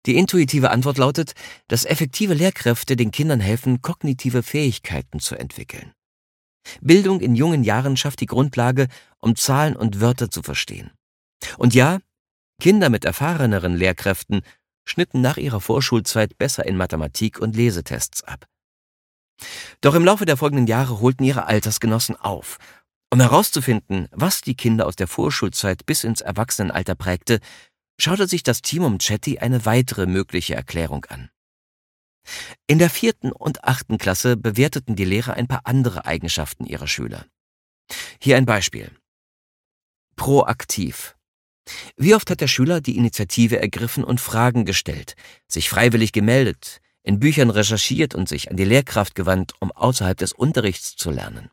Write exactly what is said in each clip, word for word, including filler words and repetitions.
Die intuitive Antwort lautet, dass effektive Lehrkräfte den Kindern helfen, kognitive Fähigkeiten zu entwickeln. Bildung in jungen Jahren schafft die Grundlage, um Zahlen und Wörter zu verstehen. Und ja, Kinder mit erfahreneren Lehrkräften schnitten nach ihrer Vorschulzeit besser in Mathematik- und Lesetests ab. Doch im Laufe der folgenden Jahre holten ihre Altersgenossen auf. Um herauszufinden, was die Kinder aus der Vorschulzeit bis ins Erwachsenenalter prägte, schaute sich das Team um Chetty eine weitere mögliche Erklärung an. In der vierten und achten Klasse bewerteten die Lehrer ein paar andere Eigenschaften ihrer Schüler. Hier ein Beispiel. Proaktiv. Wie oft hat der Schüler die Initiative ergriffen und Fragen gestellt, sich freiwillig gemeldet, in Büchern recherchiert und sich an die Lehrkraft gewandt, um außerhalb des Unterrichts zu lernen?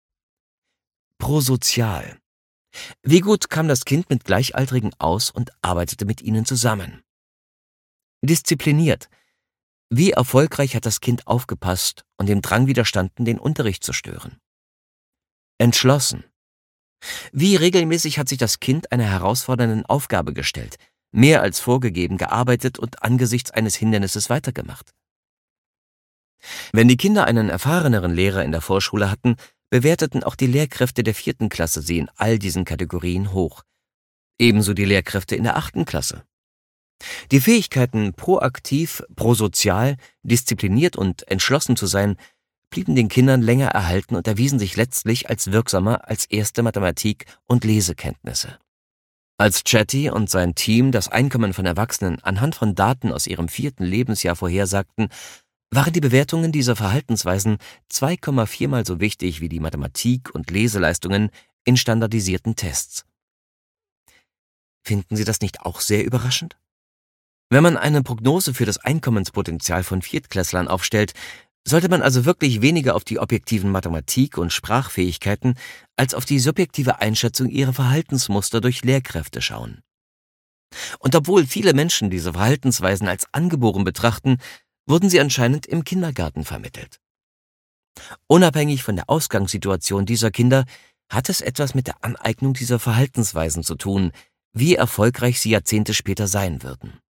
Prosozial. Wie gut kam das Kind mit Gleichaltrigen aus und arbeitete mit ihnen zusammen? Diszipliniert. Wie erfolgreich hat das Kind aufgepasst und dem Drang widerstanden, den Unterricht zu stören? Entschlossen. Wie regelmäßig hat sich das Kind einer herausfordernden Aufgabe gestellt, mehr als vorgegeben gearbeitet und angesichts eines Hindernisses weitergemacht? Wenn die Kinder einen erfahreneren Lehrer in der Vorschule hatten, bewerteten auch die Lehrkräfte der vierten Klasse sie in all diesen Kategorien hoch. Ebenso die Lehrkräfte in der achten Klasse. Die Fähigkeiten, proaktiv, prosozial, diszipliniert und entschlossen zu sein, blieben den Kindern länger erhalten und erwiesen sich letztlich als wirksamer als erste Mathematik- und Lesekenntnisse. Als Chetty und sein Team das Einkommen von Erwachsenen anhand von Daten aus ihrem vierten Lebensjahr vorhersagten, waren die Bewertungen dieser Verhaltensweisen zwei Komma vier Mal so wichtig wie die Mathematik- und Leseleistungen in standardisierten Tests. Finden Sie das nicht auch sehr überraschend? Wenn man eine Prognose für das Einkommenspotenzial von Viertklässlern aufstellt, sollte man also wirklich weniger auf die objektiven Mathematik- und Sprachfähigkeiten als auf die subjektive Einschätzung ihrer Verhaltensmuster durch Lehrkräfte schauen. Und obwohl viele Menschen diese Verhaltensweisen als angeboren betrachten, wurden sie anscheinend im Kindergarten vermittelt. Unabhängig von der Ausgangssituation dieser Kinder hat es etwas mit der Aneignung dieser Verhaltensweisen zu tun, wie erfolgreich sie Jahrzehnte später sein würden.